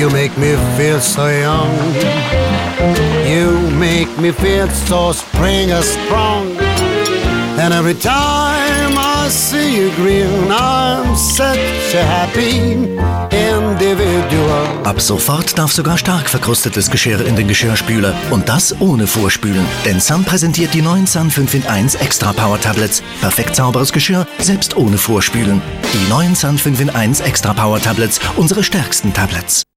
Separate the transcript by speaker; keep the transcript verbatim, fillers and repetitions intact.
Speaker 1: You make me feel so young. You make me feel so spring and strong. And every time I see you grin, I'm such a happy individual.
Speaker 2: Ab sofort darf sogar stark verkrustetes Geschirr in den Geschirrspüler. Und das ohne Vorspülen. Denn Sun präsentiert die neuen Sun fünf in eins Extra Power Tablets. Perfekt sauberes Geschirr, selbst ohne Vorspülen. Die neuen Sun fünf in eins Extra Power Tablets, unsere stärksten Tablets.